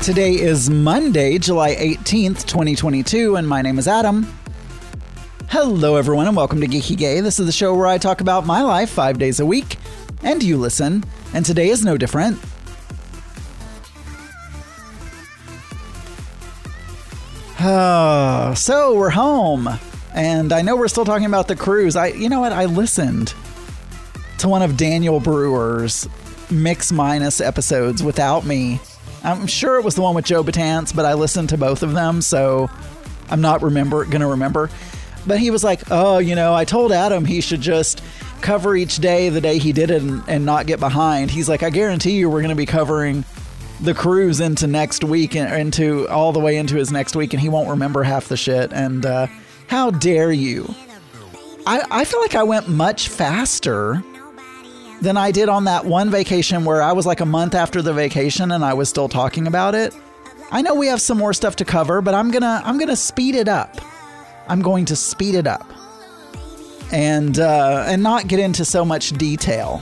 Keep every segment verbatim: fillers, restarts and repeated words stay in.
Today is Monday, July eighteenth, twenty twenty-two, and my name is Adam. Hello, everyone, and welcome to Geeky Gay. This is the show where I talk about my life five days a week, and you listen, and today is no different. Oh, so we're home, and I know we're still talking about the cruise. I, you know what? I listened to one of Daniel Brewer's Mix Minus episodes without me. I'm sure it was the one with Joe Batance, but I listened to both of them, so I'm not remember going to remember. But he was like, oh, you know, I told Adam he should just cover each day the day he did it and, and not get behind. He's like, I guarantee you we're going to be covering the cruise into next week and into all the way into his next week, and he won't remember half the shit. And uh, how dare you? I, I feel like I went much faster than I did on that one vacation where I was like a month after the vacation and I was still talking about it. I know we have some more stuff to cover, but I'm gonna I'm gonna speed it up. I'm going to speed it up and uh, and not get into so much detail.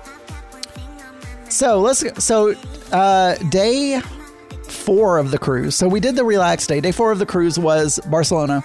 So let's so uh, day four of the cruise. So we did the relaxed day. Day four of the cruise was Barcelona,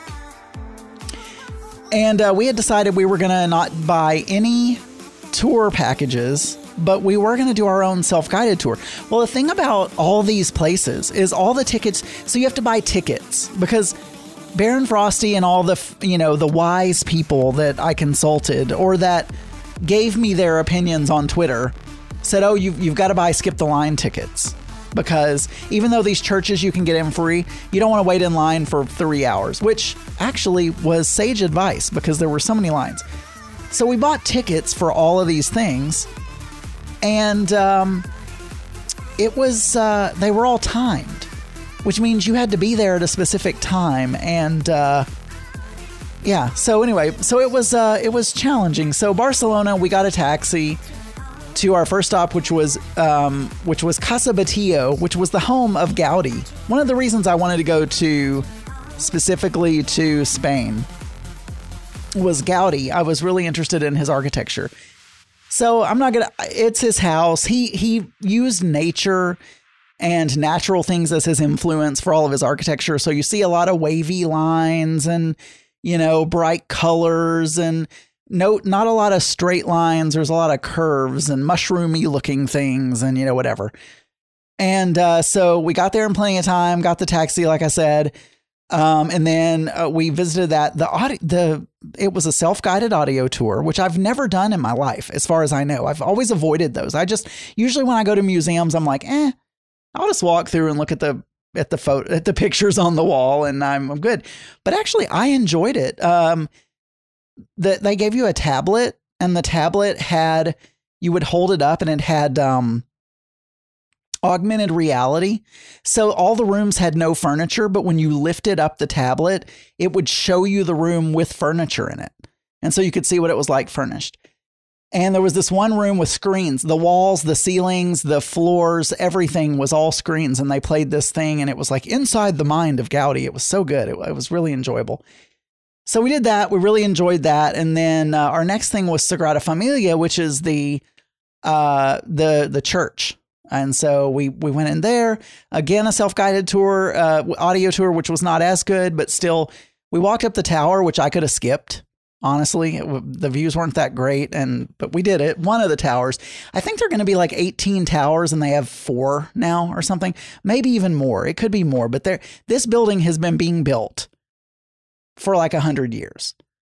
and uh, we had decided we were gonna not buy any tour packages, but we were going to do our own self-guided tour. Well, the thing about all these places is all the tickets. So you have to buy tickets because Baron Frosty and all the, you know, the wise people that I consulted or that gave me their opinions on Twitter said, oh, you've, you've got to buy skip the line tickets because even though these churches you can get in free, you don't want to wait in line for three hours, which actually was sage advice because there were so many lines. So we bought tickets for all of these things, and um, it was, uh, they were all timed, which means you had to be there at a specific time. And uh, yeah, so anyway, so it was, uh, it was challenging. So Barcelona, we got a taxi to our first stop, which was, um, which was Casa Batillo, which was the home of Gaudi. One of the reasons I wanted to go to specifically to Spain was Gaudi. I was really interested in his architecture. So I'm not gonna, it's his house. He, he used nature and natural things as his influence for all of his architecture. So you see a lot of wavy lines and, you know, bright colors and no, not a lot of straight lines. There's a lot of curves and mushroomy looking things and, you know, whatever. And uh, so we got there in plenty of time, got the taxi, like I said. Um, and then uh, we visited that the audio, the, it was a self-guided audio tour, which I've never done in my life. As far as I know, I've always avoided those. I just, usually when I go to museums, I'm like, eh, I'll just walk through and look at the, at the photo, at the pictures on the wall and I'm, I'm good. But actually I enjoyed it. Um, that they gave you a tablet and the tablet had, you would hold it up and it had, um, augmented reality. So all the rooms had no furniture, but when you lifted up the tablet, it would show you the room with furniture in it. And so you could see what it was like furnished. And there was this one room with screens, the walls, the ceilings, the floors, everything was all screens. And they played this thing and it was like inside the mind of Gaudi. It was so good. It, it was really enjoyable. So we did that. We really enjoyed that. And then uh, our next thing was Sagrada Familia, which is the, uh, the, the church. And so we, we went in there again, a self-guided tour, uh, audio tour, which was not as good, but still we walked up the tower, which I could have skipped. Honestly, it, the views weren't that great. And, but we did it. One of the towers, I think they're going to be like eighteen towers and they have four now or something, maybe even more. It could be more, but there, this building has been being built for like a hundred years.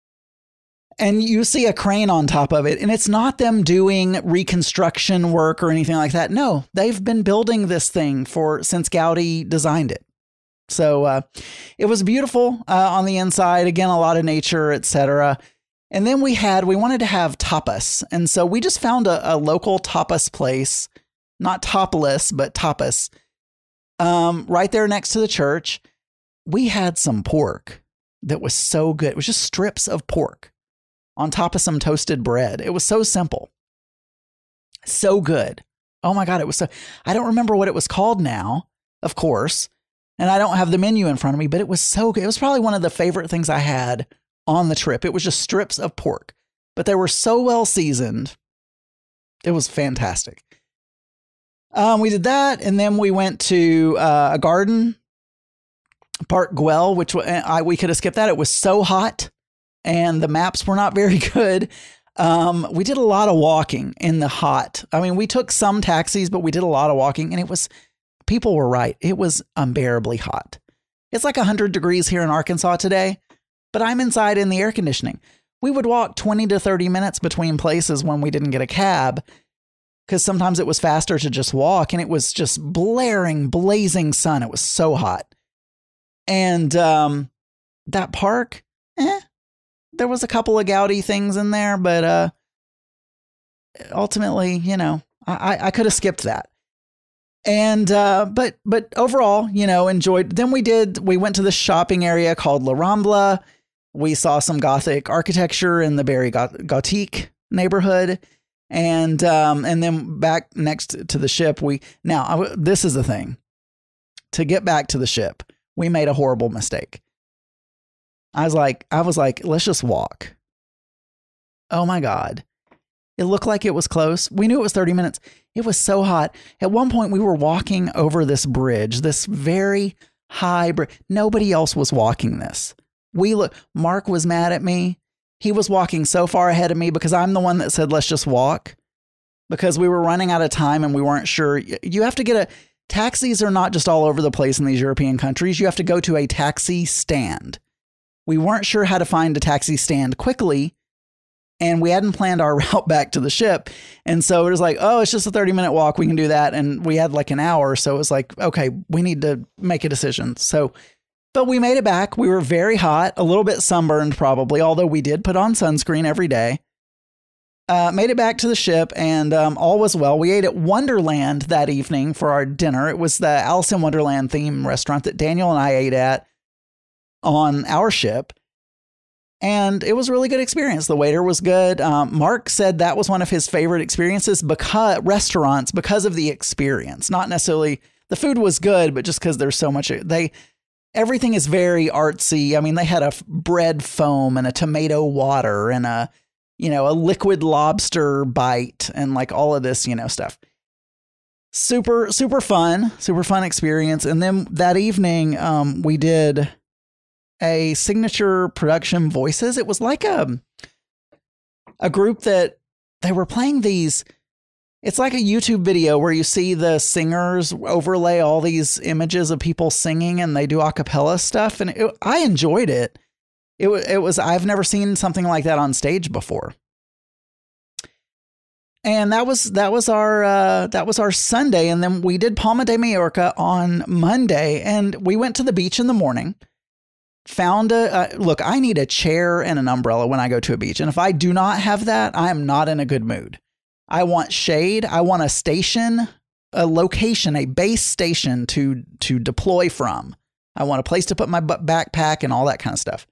And you see a crane on top of it, and it's not them doing reconstruction work or anything like that. No, they've been building this thing for since Gaudi designed it. So uh, it was beautiful uh, on the inside. Again, a lot of nature, et cetera. And then we had we wanted to have tapas, and so we just found a, a local tapas place, not topless, but tapas, um, right there next to the church. We had some pork that was so good. It was just strips of pork on top of some toasted bread. It was so simple. So good. Oh my God. It was so, I don't remember what it was called now, of course. And I don't have the menu in front of me, but it was so good. It was probably one of the favorite things I had on the trip. It was just strips of pork, but they were so well seasoned. It was fantastic. Um, we did that, and then we went to uh, a garden, Park Güell, which I, we could have skipped that. It was so hot, and the maps were not very good. Um, we did a lot of walking in the hot. I mean, we took some taxis, but we did a lot of walking, and it was, people were right. It was unbearably hot. It's like one hundred degrees here in Arkansas today, but I'm inside in the air conditioning. We would walk twenty to thirty minutes between places when we didn't get a cab, because sometimes it was faster to just walk, and it was just blaring, blazing sun. It was so hot. And um, that park, eh, there was a couple of gaudy things in there, but uh, ultimately, you know, I, I could have skipped that. And uh, but but overall, you know, enjoyed. Then we did, we went to the shopping area called La Rambla. We saw some Gothic architecture in the Barry Gothique neighborhood. And um, and then back next to the ship, we now I, this is the thing. To get back to the ship, we made a horrible mistake. I was like, I was like, let's just walk. Oh my God. It looked like it was close. We knew it was thirty minutes. It was so hot. At one point, we were walking over this bridge, this very high bridge. Nobody else was walking this. We look. Mark was mad at me. He was walking so far ahead of me because I'm the one that said, let's just walk, because we were running out of time and we weren't sure. You have to get a, taxis are not just all over the place in these European countries. You have to go to a taxi stand. We weren't sure how to find a taxi stand quickly, and we hadn't planned our route back to the ship. And so it was like, oh, it's just a thirty minute walk. We can do that. And we had like an hour. So it was like, okay, we need to make a decision. So But we made it back. We were very hot, a little bit sunburned probably, although we did put on sunscreen every day. Uh, made it back to the ship, and um, all was well. We ate at Wonderland that evening for our dinner. It was the Alice in Wonderland theme restaurant that Daniel and I ate at on our ship. And it was a really good experience. The waiter was good. Um, Mark said that was one of his favorite experiences, because restaurants, because of the experience, not necessarily the food was good, but just because there's so much, they, everything is very artsy. I mean, they had a bread foam and a tomato water and a, you know, a liquid lobster bite and like all of this, you know, stuff. Super, super fun, super fun experience. And then that evening, um, we did a signature production voices. It was like a, a group that they were playing these. It's like a YouTube video where you see the singers overlay all these images of people singing and they do a cappella stuff. And it, I enjoyed it. It was, it was, I've never seen something like that on stage before. And that was, that was our, uh, that was our Sunday. And then we did Palma de Mallorca on Monday, and we went to the beach in the morning, found a, uh, look, I need a chair and an umbrella when I go to a beach. And if I do not have that, I am not in a good mood. I want shade. I want a station, a location, a base station to, to deploy from. I want a place to put my backpack and all that kind of stuff.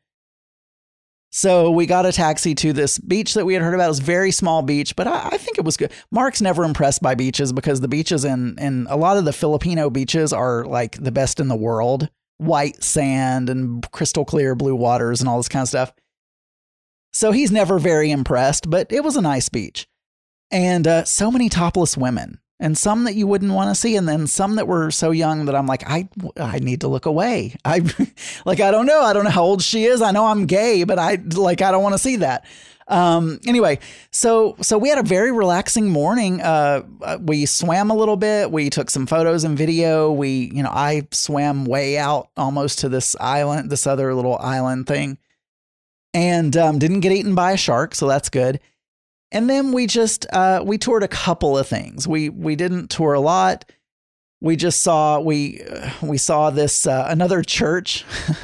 So we got a taxi to this beach that we had heard about. It was a very small beach, but I, I think it was good. Mark's never impressed by beaches because the beaches in, in a lot of the Filipino beaches are like the best in the world. White sand and crystal clear blue waters and all this kind of stuff. So he's never very impressed, but it was a nice beach. And uh, so many topless women, and some that you wouldn't want to see. And then some that were so young that I'm like, I, I need to look away. I like, I don't know. I don't know how old she is. I know I'm gay, but I like, I don't want to see that. Um, anyway, so, so we had a very relaxing morning. Uh, we swam a little bit. We took some photos and video. We, you know, I swam way out almost to this island, this other little island thing, and um, didn't get eaten by a shark. So that's good. And then we just, uh, we toured a couple of things. We, we didn't tour a lot. We just saw, we, uh, we saw this, uh, another church.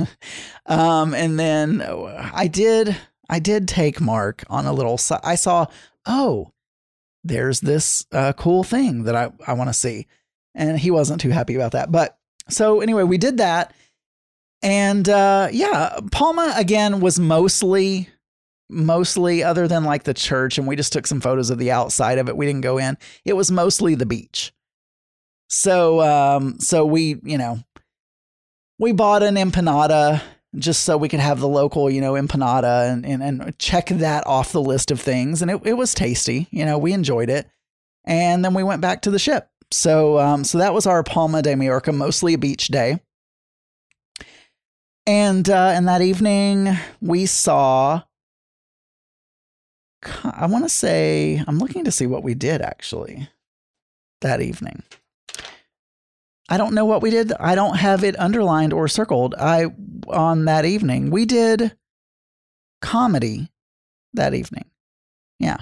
um, and then I did, I did take Mark on a little, I saw, oh, there's this, uh, cool thing that I, I want to see. And he wasn't too happy about that. But so anyway, we did that. And, uh, yeah, Palma again was mostly, mostly other than like the church, and we just took some photos of the outside of it. We didn't go in. It was mostly the beach. So, um, so we, you know, we bought an empanada just so we could have the local, you know, empanada and, and, and check that off the list of things. And it, it was tasty. You know, we enjoyed it. And then we went back to the ship. So, um, so that was our Palma de Mallorca, mostly a beach day. And, uh, and that evening we saw, I want to say, I'm looking to see what we did actually that evening. I don't know what we did. I don't have it underlined or circled. I, on that evening, we did comedy that evening. Yeah.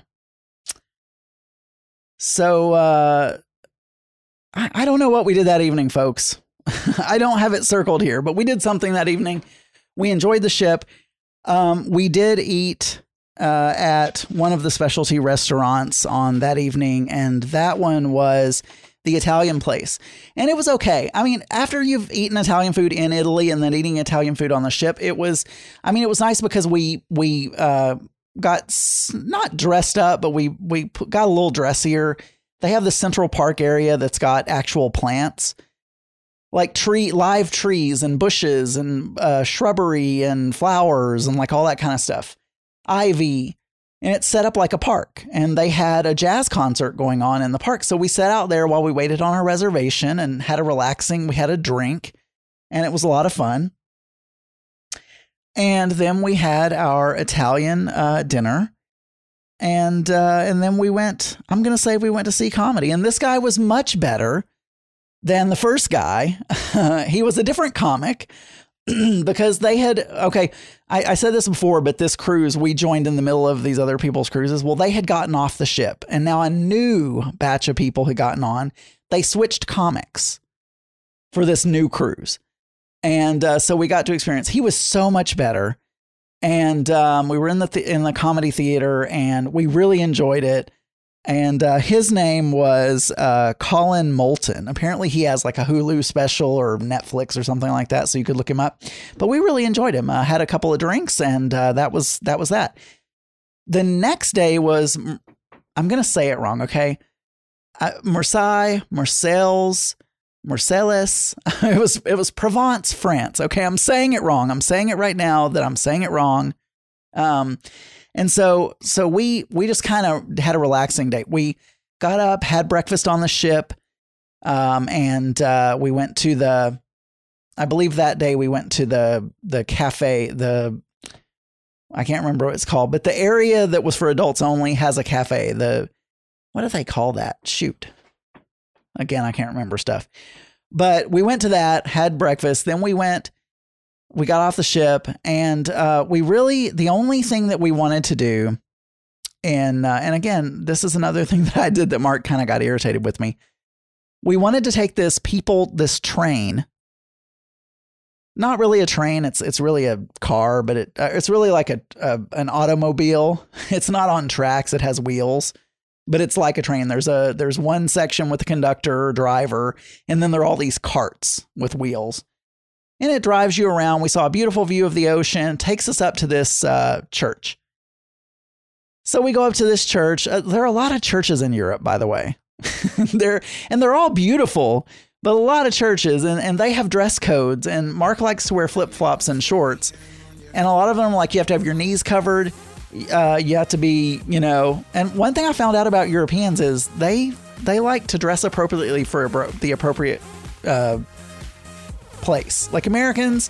So, uh, I, I don't know what we did that evening, folks. I don't have it circled here, but we did something that evening. We enjoyed the ship. Um, we did eat uh, at one of the specialty restaurants on that evening, and that one was the Italian place. And it was okay. I mean, after you've eaten Italian food in Italy and then eating Italian food on the ship, it was, I mean, it was nice because we, we, uh, got s- not dressed up, but we, we p- got a little dressier. They have the Central Park area that's got actual plants, like tree, live trees and bushes and uh, shrubbery and flowers and like all that kind of stuff. Ivy. And it's set up like a park, and they had a jazz concert going on in the park. So we sat out there while we waited on our reservation and had a relaxing, we had a drink, and it was a lot of fun. And then we had our Italian uh, dinner, and uh, and then we went, I'm going to say we went to see comedy. And this guy was much better than the first guy. He was a different comic. Because they had, okay, I, I said this before, but this cruise, we joined in the middle of these other people's cruises. Well, they had gotten off the ship, and now a new batch of people had gotten on. They switched comics for this new cruise. And uh, so we got to experience, he was so much better. And um, we were in the, th- in the comedy theater, and we really enjoyed it. And uh, his name was uh, Colin Moulton. Apparently he has like a Hulu special or Netflix or something like that, so you could look him up. But we really enjoyed him. Uh, had a couple of drinks, and uh, that was that was that. The next day was, I'm going to say it wrong, okay? Uh, Marseille, Marseilles, Marcellus. It was it was Provence, France. Okay, I'm saying it wrong. I'm saying it right now that I'm saying it wrong. Um. And so, so we, we just kind of had a relaxing day. We got up, had breakfast on the ship. Um, and, uh, we went to the, I believe that day we went to the, the cafe, the, I can't remember what it's called, but the area that was for adults only has a cafe. The, what do they call that? Shoot. Again, I can't remember stuff, but we went to that, had breakfast. Then we went, We got off the ship, and uh, we really, the only thing that we wanted to do, and uh, and again, this is another thing that I did that Mark kind of got irritated with me. We wanted to take this people, this train, not really a train. It's it's really a car, but it uh, it's really like a, a an automobile. It's not on tracks. It has wheels, but it's like a train. There's a there's one section with the conductor or driver, and then there are all these carts with wheels. And it drives you around. We saw a beautiful view of the ocean, takes us up to this uh, church. So we go up to this church. Uh, there are a lot of churches in Europe, by the way. they're and they're all beautiful, but a lot of churches, and, and they have dress codes. And Mark likes to wear flip-flops and shorts. And a lot of them, like, you have to have your knees covered. Uh, you have to be, you know. And one thing I found out about Europeans is they they like to dress appropriately for the appropriate uh place. Like Americans,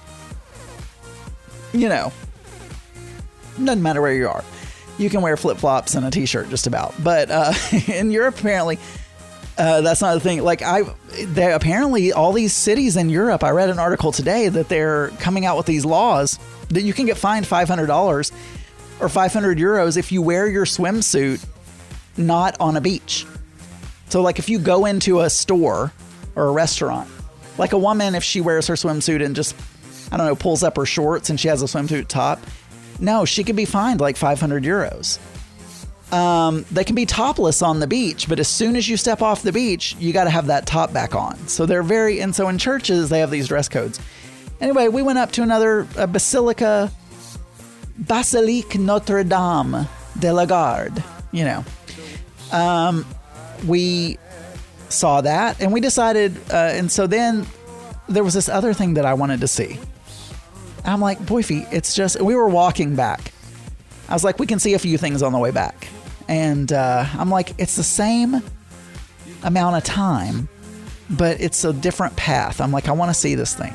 you know, doesn't matter where you are, you can wear flip-flops and a t-shirt just about. But uh in Europe, apparently uh that's not the thing. Like I they apparently all these cities in Europe, I read an article today that they're coming out with these laws that you can get fined five hundred dollars or five hundred euros if you wear your swimsuit not on a beach. So like if you go into a store or a restaurant, like a woman, if she wears her swimsuit and just, I don't know, pulls up her shorts and she has a swimsuit top, no, she could be fined like five hundred euros. Um, they can be topless on the beach, but as soon as you step off the beach, you got to have that top back on. So they're very, and so in churches, they have these dress codes. Anyway, we went up to another uh, basilica, Basilique Notre Dame de la Garde, you know. Um, we saw that, and we decided, uh, and so then there was this other thing that I wanted to see. I'm like, Boyfie, it's just, we were walking back. I was like, we can see a few things on the way back. And uh, I'm like, it's the same amount of time, but it's a different path. I'm like, I want to see this thing.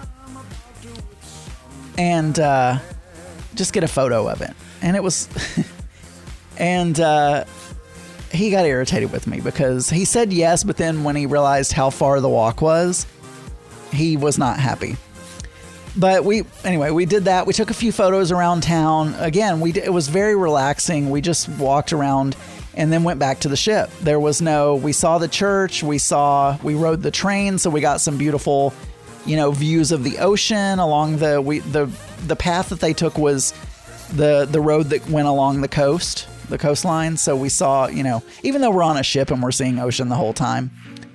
And uh, just get a photo of it. And it was... and uh, he got irritated with me because he said yes, but then when he realized how far the walk was, he was not happy. But we, anyway, we did that. We took a few photos around town. Again, we it was very relaxing. We just walked around and then went back to the ship. There was no, we saw the church. We saw, we rode the train. So we got some beautiful, you know, views of the ocean along the, we, the, the path that they took was the, the road that went along the coast, the coastline. So we saw, you know, even though we're on a ship and we're seeing ocean the whole time.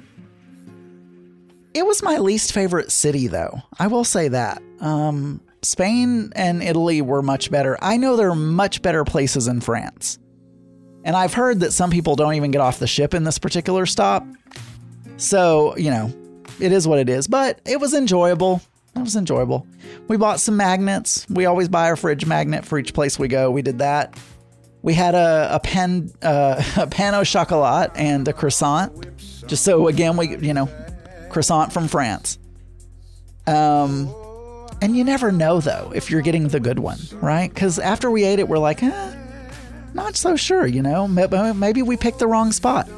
It was my least favorite city, though. I will say that. Um, Spain and Italy were much better. I know there are much better places in France. And I've heard that some people don't even get off the ship in this particular stop. So, you know, it is what it is. But it was enjoyable. It was enjoyable. We bought some magnets. We always buy our fridge magnet for each place we go. We did that. We had a, a pen, uh, a pan au chocolat and a croissant. Just so, again, we, you know... croissant from France. Um, and you never know, though, if you're getting the good one, right? Because after we ate it, we're like, eh, not so sure, you know? Maybe we picked the wrong spot.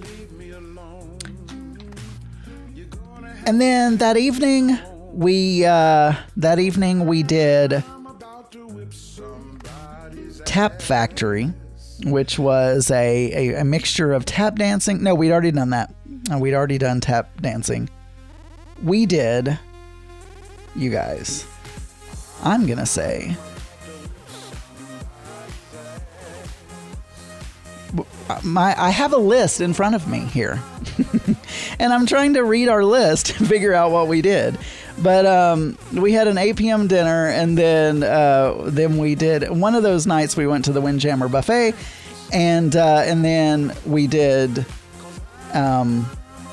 And then that evening, we uh, that evening we did Tap Factory, which was a, a, a mixture of tap dancing. No, we'd already done that. Uh, we'd already done tap dancing. We did, you guys, I'm going to say, my I have a list in front of me here. And I'm trying to read our list and figure out what we did. But um, we had an eight p.m. dinner, and then uh, then we did, one of those nights we went to the Windjammer Buffet, and uh, and then we did... Um,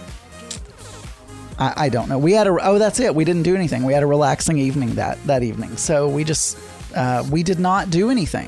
I, I don't know. We had a, oh, that's it. We didn't do anything. We had a relaxing evening that, that evening. So we just, uh, we did not do anything.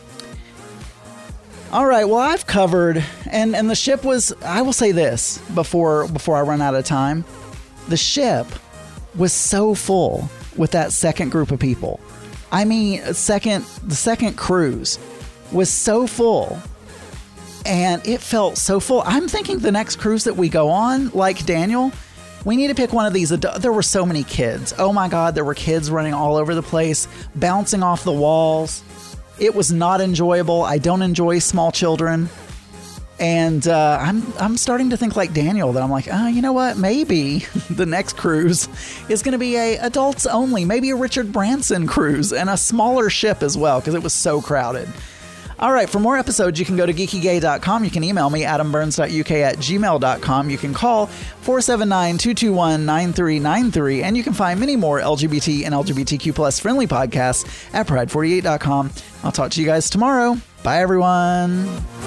All right. Well, I've covered, and, and the ship was, I will say this before, before I run out of time. The ship was so full with that second group of people. I mean, second, the second cruise was so full. And it felt so full. I'm thinking the next cruise that we go on, like Daniel, we need to pick one of these. There were so many kids. Oh my God, there were kids running all over the place, bouncing off the walls. It was not enjoyable. I don't enjoy small children. And uh, I'm I'm starting to think like Daniel, that I'm like, oh, you know what? Maybe the next cruise is going to be a adults only, maybe a Richard Branson cruise, and a smaller ship as well, because it was so crowded. All right, for more episodes, you can go to geeky gay dot com. You can email me, adam burns dot u k at gmail dot com. You can call four seven nine, two two one, nine three nine three. And you can find many more L G B T and L G B T Q plus friendly podcasts at pride forty-eight dot com. I'll talk to you guys tomorrow. Bye, everyone.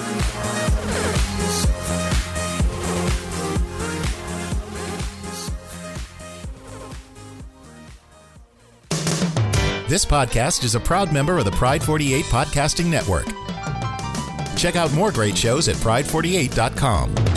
This podcast is a proud member of the Pride forty-eight Podcasting Network. Check out more great shows at pride forty-eight dot com.